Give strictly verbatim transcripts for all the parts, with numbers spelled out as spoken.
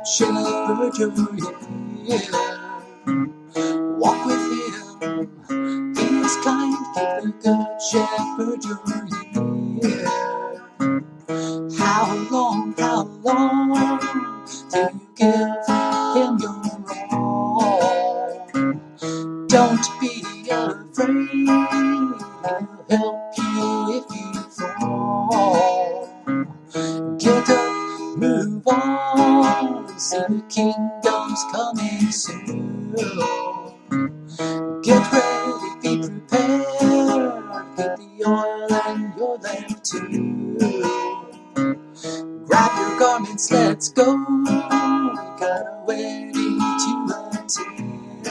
good shepherd, you're here. Walk with him, he is kind. Give the good shepherd, you're here. How long, how long till you give him your all? Don't be afraid, he'll help you if you fall. Get up, move on, see the kingdom's coming soon. Get ready, be prepared, get the oil and your lamp too. Grab your garments, let's go, we got a wedding to attend.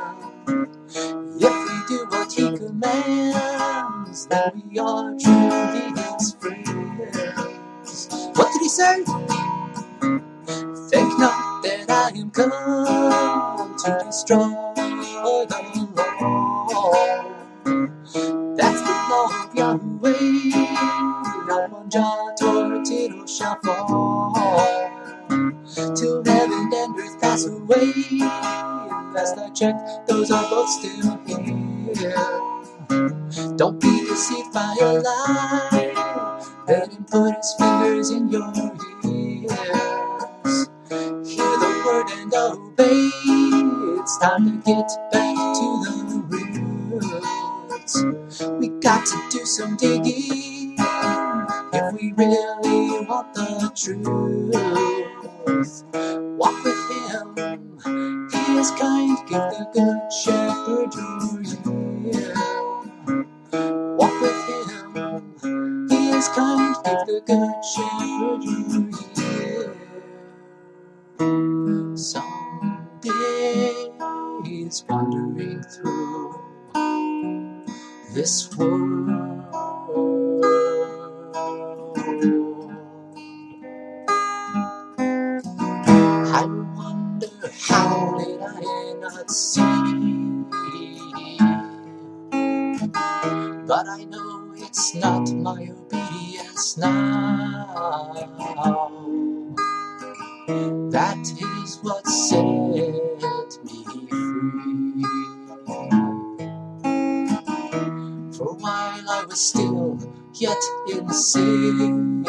If we do what he commands, then we are truly his friends. What did he say? Think not that I am come to destroy the law. That's the law of Yahweh, not one jot or tittle shall fall, till heaven and earth pass away. Last I checked, those are both still here. Don't be deceived by a lie, let him put his fingers in your ears. Hear the word and obey, it's time to get back to the roots. We got to do some digging if we really want the truth. Walk with him, he is kind, give the good shepherd your ear. Walk with him, he is kind, give the good shepherd your ear. Some days wandering through this world, I wonder how did I not see, but I know it's not my obedience now. That is what set me free. For a while I was still yet in sin,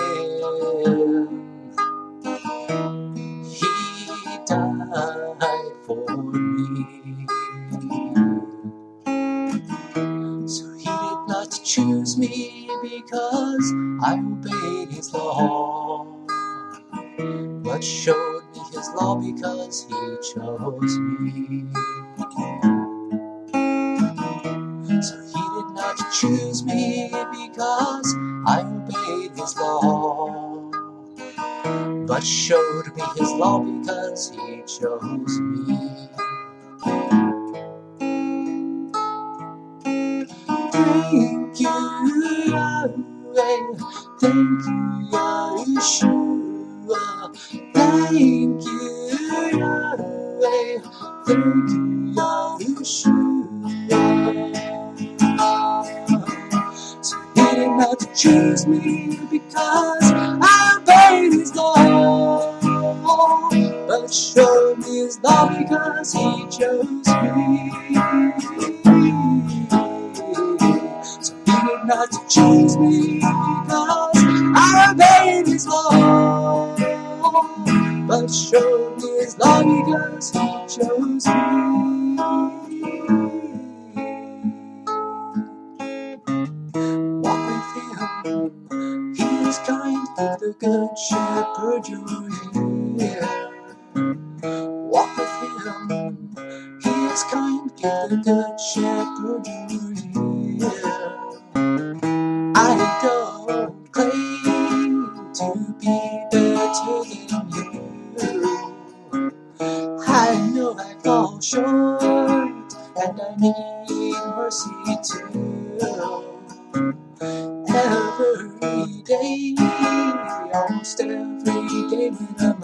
he died for me. So he did not choose me because I obeyed his law, but showed me his law because he chose me. So he did not choose me because I obeyed his law, but showed me his law because he chose me. Thank you, Yahweh. Thank you, Yahshua. Thank you, Yahweh. Thank you, Yahshua. So he did not choose me because I obeyed his law, but showed me his law because he chose me. So he did not choose me because I obeyed his law, but showed me his law because he chose me. Walk with him, he is kind, give the good shepherd your ear. Walk with him, he is kind, give the good shepherd your ear. I don't claim to be better than you. I know I fall short and I need mercy too. Every day, almost every day when I'm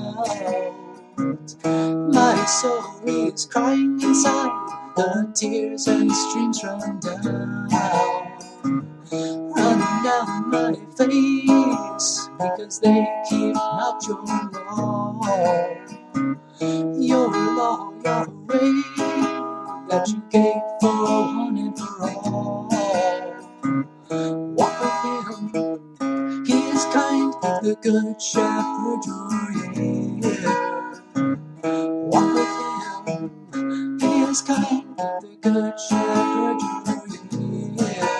out, my soul is crying inside, the tears and streams run down, running down my face, because they keep not your law. Your law, your way that you gave for one and for all. Walk with him, he is kind, the good shepherd, yeah. Walk with him, he is kind, the good shepherd, yeah.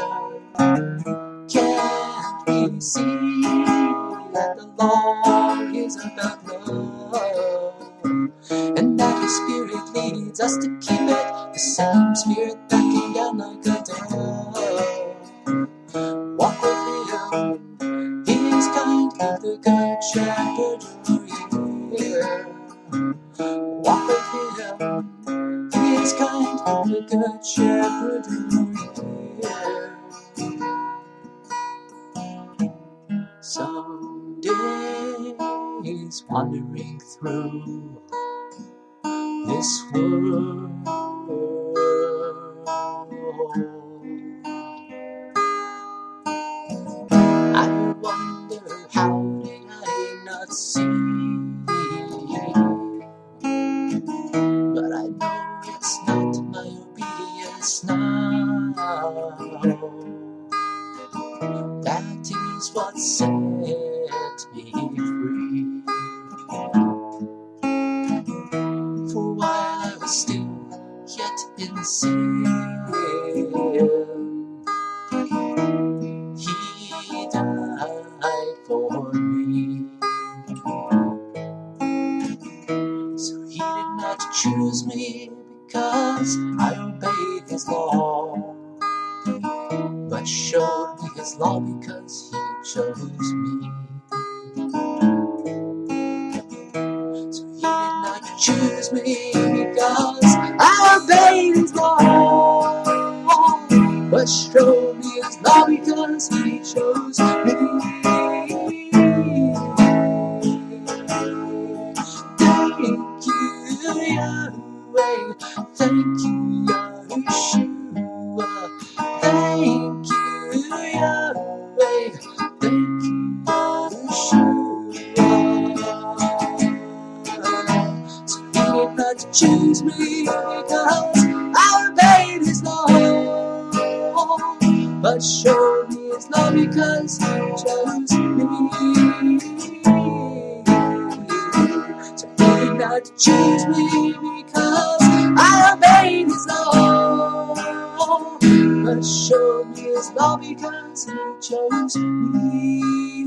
Can't we see that the law is about love, and that his spirit leads us to keep it, the same spirit that came down like a dove. Walk with him, he is kind, the good shepherd, yeah. Walk with him, he is kind, the good shepherd, yeah. Some days wandering through this world, I wonder how did I not see, but I know it's not my obedience now. That is what set me free. For while I was still yet in sin, he died for me. So he did not choose me because I obeyed his law, but showed me his law because he chose me. So he did not choose me because I obeyed his law, but showed me his law because he chose me. Thank you, Yahweh. Thank you, Yahshua. Thank you, Yahweh. Thank you, Yahshua. So he did not choose me because I obeyed his law, but showed me his love because he chose me. So he did not choose me because I obeyed his law, but showed me his love because he chose me.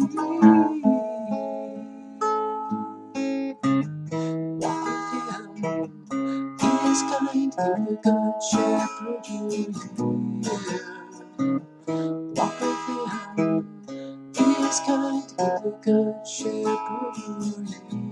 Walk with him, he is kind, the good shepherd, yeah. Walk with him, he is kind, the good shepherd, yeah.